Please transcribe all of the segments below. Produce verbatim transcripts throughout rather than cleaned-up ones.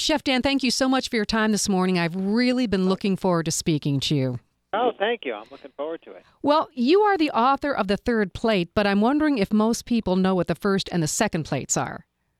Chef Dan, thank you so much for your time this morning. I've really been looking forward to speaking to you. Oh, thank you. I'm looking forward to it. Well, you are the author of The Third Plate, but I'm wondering if most people know what the first and the second plates are.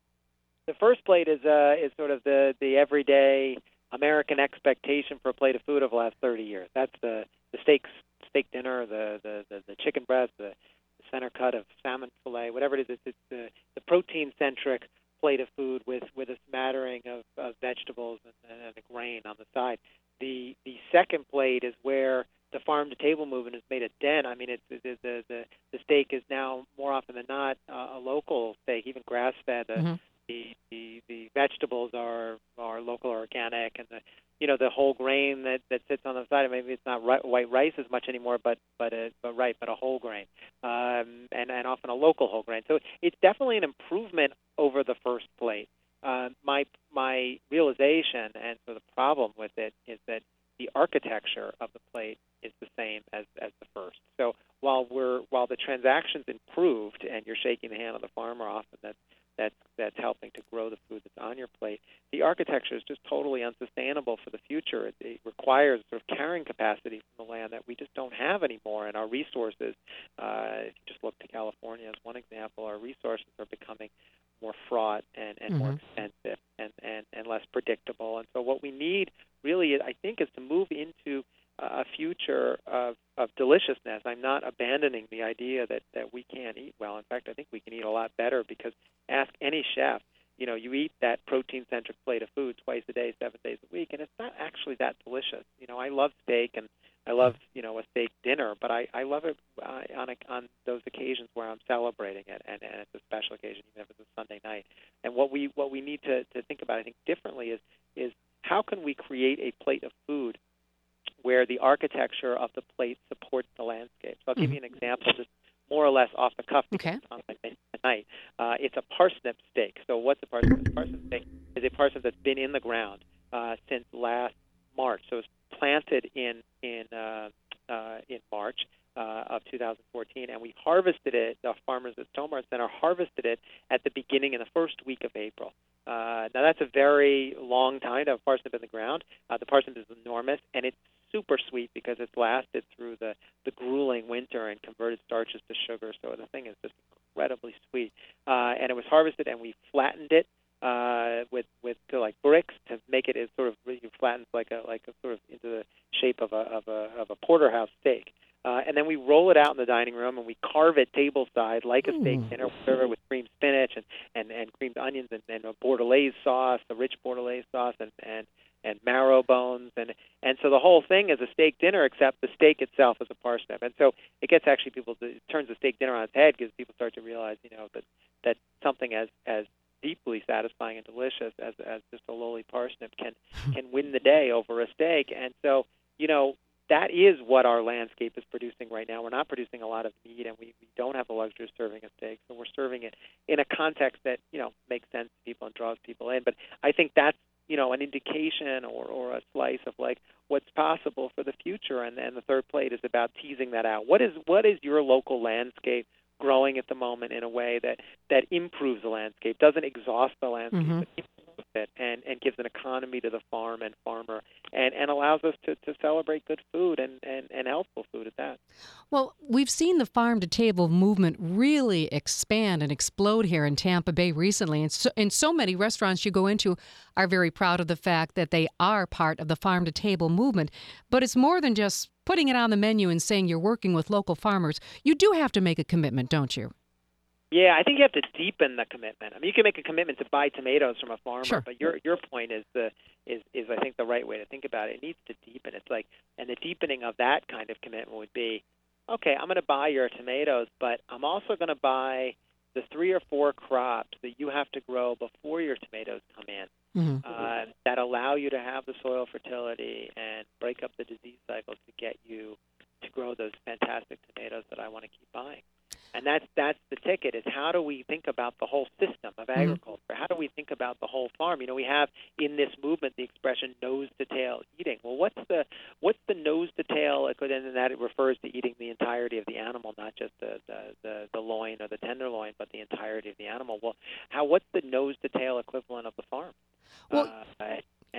The first plate is uh, is sort of the, the everyday American expectation for a plate of food over the last thirty years. That's the, the steak steak dinner, the, the, the, the chicken breast, the, the center cut of salmon fillet, whatever it is. It's, it's the, the protein-centric plate of food with, with a smattering of, of vegetables and, and a grain on the side. The the second plate is where the farm-to-table movement has made a dent. I mean, it's, the, the, the, the steak is now, more often than not, uh, a local steak, even grass-fed. The, Mm-hmm. the, the, the vegetables are, are local or organic, and the you know the whole grain that, that sits on the side. Maybe it's not ri- white rice as much anymore, but but a, but right, but a whole grain, um, and and often a local whole grain. So it's definitely an improvement over the first plate. Uh, my my realization and so the problem with it is that the architecture of the plate is the same as, as the first. So while we're while the transactions improved and you're shaking the hand of the farmer often that that's that's helping to grow the food that's on your plate, the architecture is just totally unsustainable for the future. It, it requires sort of carrying capacity from the land that we just don't have anymore, and our resources. Uh, if you just look to California as one example, our resources are becoming more fraught and, and mm-hmm. more expensive and, and, and less predictable. And so what we need really, I think, is to move into a future of, of deliciousness. I'm not abandoning the idea that, that we can't eat well. In fact, I think we can eat a lot better because ask any chef, you know, you eat that protein-centric plate of food twice a day, seven days a week, and it's not actually that delicious. You know, I love steak and I love, you know, a steak dinner, but I, I love it uh, on a, on those occasions where I'm celebrating it, and, and it's a special occasion, even if it's a Sunday night. And what we what we need to, to think about, I think, differently is is how can we create a plate of food where the architecture of the plate supports the landscape. So I'll give mm-hmm. you an example, just more or less off the cuff, because okay. it's on my menu tonight. Uh, it's a parsnip steak. So what's a parsnip? A parsnip steak is a parsnip that's been in the ground uh, since last March. So it's planted in in uh, uh, in March uh, of two thousand fourteen, and we harvested it. The farmers at Stomart Center harvested it at the beginning in the first week of April. Uh, now that's a very long time to have parsnip in the ground. Uh, the parsnip is enormous, and it's super sweet because it's lasted through the, the grueling winter and converted starches to sugar. So the thing is just incredibly sweet. Uh, and it was harvested, and we flattened it uh, with with to like bricks to make it as sort of really flattened like a like a sort of into the shape of a of a of a porterhouse steak. Uh, and then we roll it out in the dining room, and we carve it table side like a mm. steak dinner. We serve it with creamed spinach and, and, and creamed onions and, and a bordelaise sauce, a rich bordelaise sauce, and, and, and marrow bones. And, and so the whole thing is a steak dinner, except the steak itself is a parsnip. And so it gets actually people to, it turns the steak dinner on its head because people start to realize, you know, that, that something as, as deeply satisfying and delicious as, as just a lowly parsnip can, can win the day over a steak. And so, you know, that is what our landscape is producing right now. We're not producing a lot of meat, and we, we don't have the luxury of serving a steak, so we're serving it in a context that, you know, makes sense to people and draws people in. But I think that's, you know, an indication or, or a slice of, like, what's possible for the future. And then the third plate is about teasing that out. What is what is your local landscape growing at the moment in a way that, that improves the landscape, doesn't exhaust the landscape, mm-hmm. but improves it and, and gives an economy to the farm and farmer and, and allows us to, to celebrate good food and, and, and healthful food at that. Well, we've seen the farm-to-table movement really expand and explode here in Tampa Bay recently. And so, and so many restaurants you go into are very proud of the fact that they are part of the farm-to-table movement. But it's more than just putting it on the menu and saying you're working with local farmers. You do have to make a commitment, don't you? Yeah, I think you have to deepen the commitment. I mean, you can make a commitment to buy tomatoes from a farmer, sure. but your your point is the is, is I think the right way to think about it. It needs to deepen. It's like, and the deepening of that kind of commitment would be, okay, I'm going to buy your tomatoes, but I'm also going to buy the three or four crops that you have to grow before your tomatoes come in mm-hmm. uh, that allow you to have the soil fertility and break up the disease cycles to get you to grow those fantastic tomatoes that I want to keep buying. And that's that's the ticket, is how do we think about the whole system of agriculture? Mm-hmm. How do we think about the whole farm? You know, we have in this movement the expression nose to tail eating. Well, what's the what's the nose to tail? And that it refers to eating the entirety of the animal, not just the, the, the, the loin or the tenderloin, but the entirety of the animal. Well, how what's the nose to tail equivalent of the farm? Well, uh,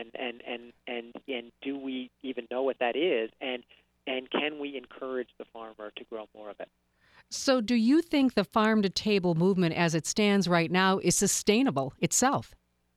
and and and and and do we even know what that is, and and can we encourage the farmer to grow more of it? So, do you think the farm to table movement as it stands right now is sustainable itself?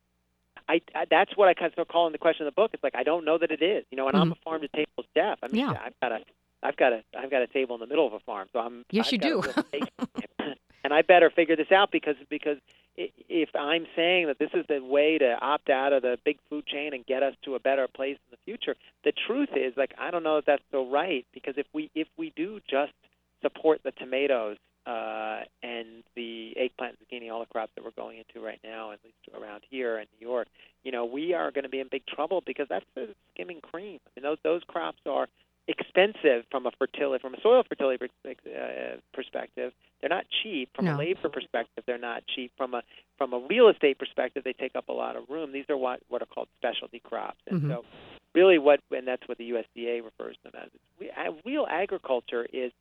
I, I that's what I kind of call in the question of the book. It's like I don't know that it is. You know, and Mm-hmm. I'm a farm to table chef. I mean, Yeah. I've got a I've got a I've got a table in the middle of a farm, so I'm Yes, I've you got a do. real stake in it. And I better figure this out because because i- if I'm saying that this is the way to opt out of the big food chain and get us to a better place in the future, the truth is, like, I don't know if that's so right, because if we if we do just support the tomatoes uh, and the eggplant, zucchini, all the crops that we're going into right now, at least around here in New York, you know, we are going to be in big trouble because that's the skimming cream. I mean, those those crops are expensive from a fertility, from a soil fertility pers- uh, perspective. They're not cheap. From No. a labor perspective, they're not cheap. From a from a real estate perspective, they take up a lot of room. These are what what are called specialty crops, and Mhm. so really what and that's what the U S D A refers to them as. We, uh, real agriculture is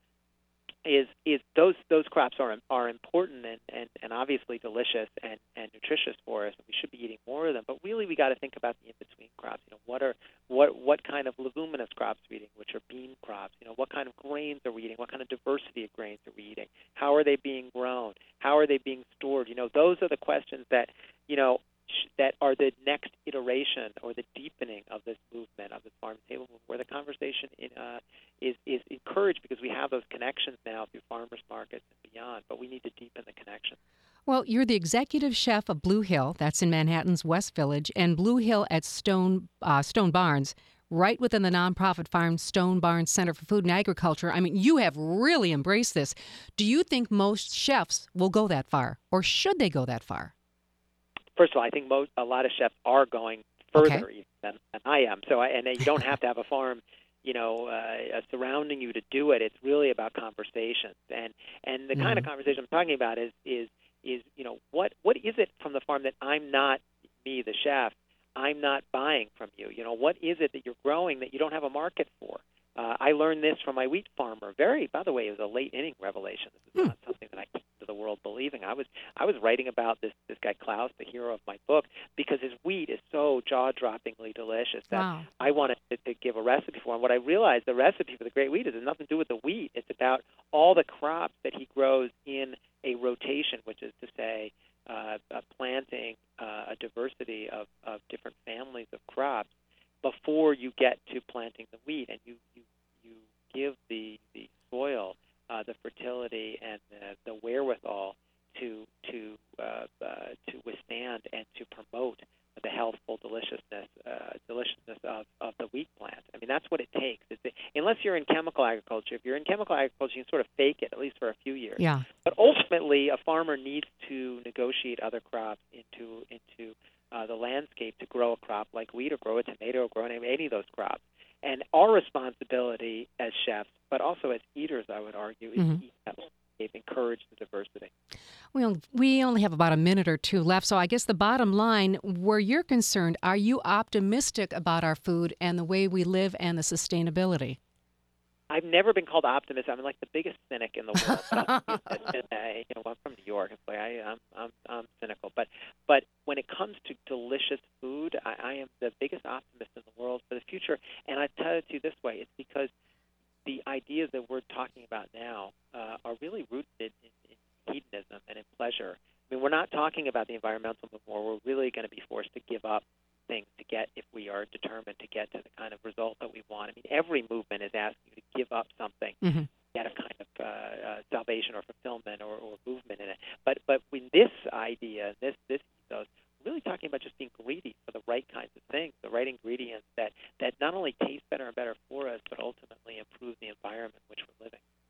is is those those crops are are important and, and, and obviously delicious and, and nutritious for us, and we should be eating more of them. But really, we got to think about the in between crops. You know, what are what what kind of leguminous crops are we eating, which are bean crops? You know, what kind of grains are we eating? What kind of diversity of grains are we eating? How are they being grown? How are they being stored? You know, those are the questions that you know sh- that are the next iteration or the deepening of this movement of this farm to table movement, where the conversation in, uh, is is encouraged because we have those connections now through farmers markets and beyond, but we need to deepen the connection. Well, you're the executive chef of Blue Hill, that's in Manhattan's West Village, and Blue Hill at Stone uh, Stone Barns, right within the nonprofit farm Stone Barns Center for Food and Agriculture. I mean, you have really embraced this. Do you think most chefs will go that far, or should they go that far? First of all, I think most a lot of chefs are going further Okay. even than, than I am. So, I, and you don't have to have a farm, you know, uh, surrounding you to do it. It's really about conversations, and and the kind of Mhm. conversation I'm talking about is is is you know what what is it from the farm that I'm not, me the chef, I'm not buying from you. You know, what is it that you're growing that you don't have a market for? Uh, I learned this from my wheat farmer. Very, by the way, it was a late inning revelation. This is Hmm. not something that I came to the world believing. I was I was writing about this this guy Klaus, the hero of my book, because his wheat is so jaw-droppingly delicious that Wow. I wanted to, to give a recipe for him. What I realized, the recipe for the great wheat is has nothing to do with the wheat. It's about all the crops that he grows in a rotation, which is to say, uh, uh, planting uh, a diversity of, of different families of crops before you get to planting the wheat, and you you, you give the the soil uh, the fertility and the, the wherewithal to to uh, uh, to withstand and to promote the healthful deliciousness uh, deliciousness of, of the wheat plant. I mean, that's what it takes. It's the, unless you're in chemical agriculture, if you're in chemical agriculture, you can sort of fake it, at least for a few years. Yeah. But ultimately, a farmer needs to negotiate other crops into into uh, the landscape to grow a crop like wheat or grow a tomato or grow any any of those crops. And our responsibility as chefs, but also as eaters, I would argue, is Mhm. to eat that landscape, encourage the diversity. Well, we only have about a minute or two left, so I guess the bottom line, where you're concerned, are you optimistic about our food and the way we live and the sustainability? I've never been called optimist. I'm like the biggest cynic in the world. But I'll tell you this, uh, you know, I'm from New York. It's like I, I'm, I'm, I'm cynical. But, but when it comes to delicious food, I, I am the biggest optimist in the world for the future. And I tell it to you this way: it's because the ideas that we're talking about now uh, are really rooted in, in hedonism and in pleasure. I mean, we're not talking about the environmental movement where we're really going to be forced to give up things to get, if we are determined to get to the kind of result that we want. I mean, every movement is asking you to give up something, Mhm. get a kind of uh, uh, salvation or fulfillment or, or movement in it. But but with this idea, this this ethos, we're really talking about just being greedy for the right kinds of things, the right ingredients that, that not only taste better and better for us, but ultimately improve the environment in which we're living.